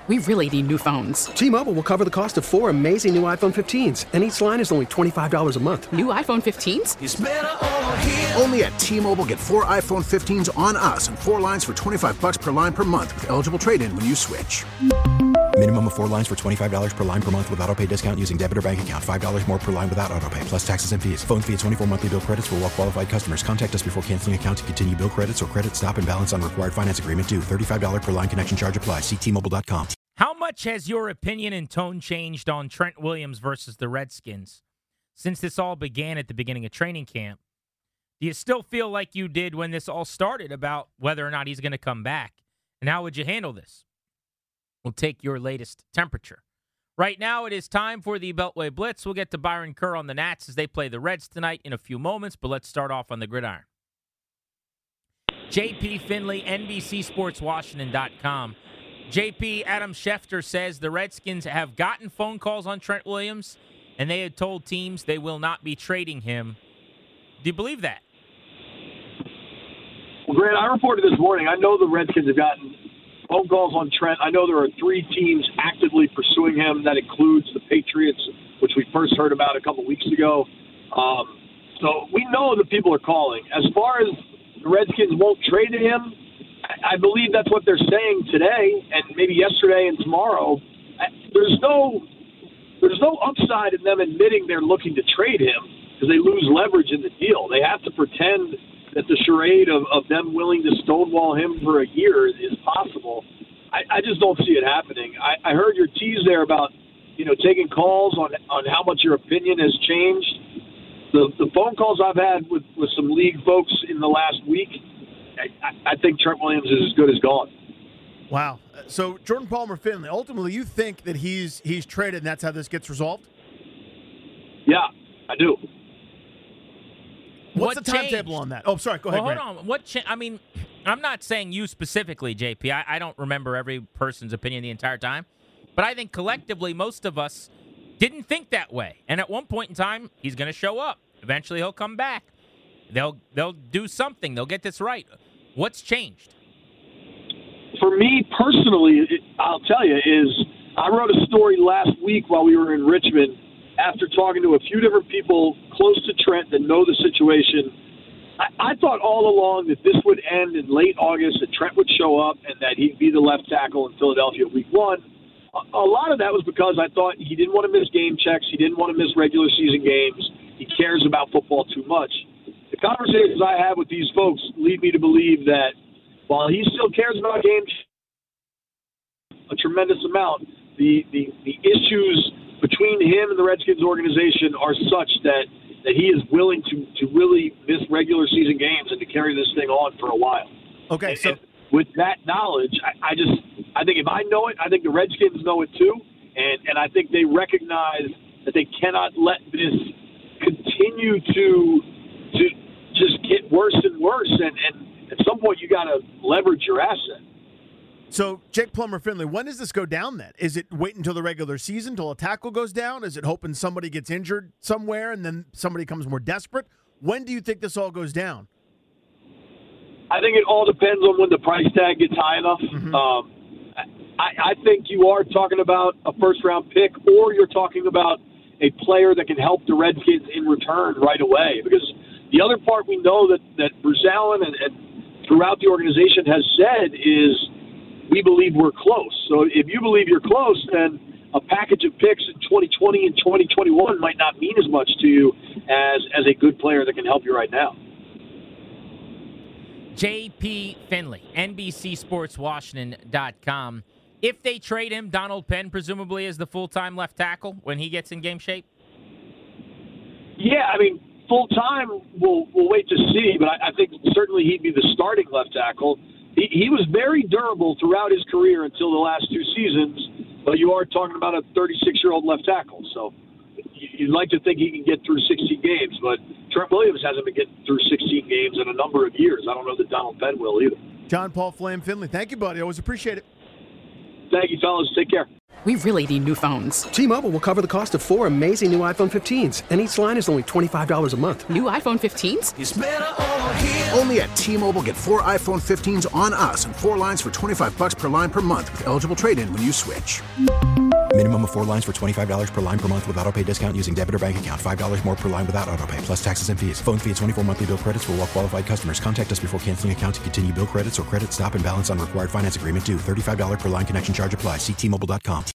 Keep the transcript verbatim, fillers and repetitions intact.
we really need new phones. T-Mobile will cover the cost of four amazing new iPhone fifteens, and each line is only twenty-five dollars a month. New iPhone fifteens? It's better over here. Only at T-Mobile, get four iPhone fifteens on us and four lines for twenty-five dollars per line per month with eligible trade-in when you switch. Minimum of four lines for twenty-five dollars per line per month with autopay discount using debit or bank account. five dollars more per line without autopay, plus taxes and fees. Phone fee at twenty-four monthly bill credits for well-qualified customers. Contact us before canceling account to continue bill credits or credit stop and balance on required finance agreement due. thirty-five dollars per line connection charge applies. See T Mobile dot com. How much has your opinion and tone changed on Trent Williams versus the Redskins since this all began at the beginning of training camp? Do you still feel like you did when this all started about whether or not he's going to come back? And how would you handle this? We'll take your latest temperature. Right now, it is time for the Beltway Blitz. We'll get to Byron Kerr on the Nats as they play the Reds tonight in a few moments, but let's start off on the gridiron. J P Finley, N B C Sports Washington dot com. J P, Adam Schefter says the Redskins have gotten phone calls on Trent Williams, and they had told teams they will not be trading him. Do you believe that? Well, Grant, I reported this morning. I know the Redskins have gotten phone calls on Trent. I know there are three teams actively pursuing him. That includes the Patriots, which we first heard about a couple weeks ago. Um, so we know that people are calling. As far as the Redskins won't trade him, I believe that's what they're saying today and maybe yesterday and tomorrow. There's no there's no upside in them admitting they're looking to trade him because they lose leverage in the deal. They have to pretend that the charade of, of them willing to stonewall him for a year is possible. I, I just don't see it happening. I, I heard your tease there about, you know, taking calls on, on how much your opinion has changed. The, the phone calls I've had with, with some league folks in the last week, I, I think Trent Williams is as good as gone. Wow. So Jordan Palmer Finley, ultimately you think that he's he's traded and that's how this gets resolved? Yeah, I do. What's what the timetable on that? Oh, sorry. Go ahead. Well, hold Grant. on. What? Cha- I mean, I'm not saying you specifically, J P. I, I don't remember every person's opinion the entire time, but I think collectively most of us didn't think that way. And at one point in time, he's going to show up. Eventually, he'll come back. They'll they'll do something. They'll get this right. What's changed? For me personally, it, I'll tell you, is I wrote a story last week while we were in Richmond after talking to a few different people close to Trent that know the situation. I, I thought all along that this would end in late August, that Trent would show up and that he'd be the left tackle in Philadelphia week one. A, a lot of that was because I thought he didn't want to miss game checks. He didn't want to miss regular season games. He cares about football too much. The conversations I have with these folks lead me to believe that while he still cares about games a tremendous amount, the, the, the issues between him and the Redskins organization are such that, that he is willing to, to really miss regular season games and to carry this thing on for a while. Okay, and, so and with that knowledge, I, I just I think if I know it, I think the Redskins know it too, and, and I think they recognize that they cannot let this continue to to just get worse and worse, and, and at some point you got to leverage your asset. So, Jake Plummer Finley, when does this go down then? Is it wait until the regular season, until a tackle goes down? Is it hoping somebody gets injured somewhere and then somebody becomes more desperate? When do you think this all goes down? I think it all depends on when the price tag gets high enough. Mm-hmm. Um, I, I think you are talking about a first-round pick, or you're talking about a player that can help the Redskins in return right away. Because the other part we know that, that Bruce Allen and, and throughout the organization has said is we believe we're close. So if you believe you're close, then a package of picks in twenty twenty and twenty twenty-one might not mean as much to you as, as a good player that can help you right now. J P Finley, N B C Sports Washington dot com. If they trade him, Donald Penn presumably is the full-time left tackle when he gets in game shape? Yeah, I mean, full-time, we'll, we'll wait to see, but I, I think certainly he'd be the starting left tackle. He, he was very durable throughout his career until the last two seasons, but you are talking about a thirty-six-year-old left tackle, so you'd like to think he can get through sixteen games, but Trent Williams hasn't been getting through sixteen games in a number of years. I don't know that Donald Penn will either. John Paul Flame Finley, thank you, buddy. Always appreciate it. Thank you, fellas. Take care. We really need new phones. T-Mobile will cover the cost of four amazing new iPhone fifteens, and each line is only twenty-five dollars a month. New iPhone fifteens? Only at T-Mobile, get four iPhone fifteens on us and four lines for twenty-five bucks per line per month with eligible trade-in when you switch. Minimum of four lines for twenty-five dollars per line per month with auto-pay discount using debit or bank account. five dollars more per line without auto-pay, plus taxes and fees. Phone fee at twenty-four monthly bill credits for well-qualified customers. Contact us before canceling account to continue bill credits or credit stop and balance on required finance agreement due. thirty-five dollars per line connection charge applies. See T Mobile dot com.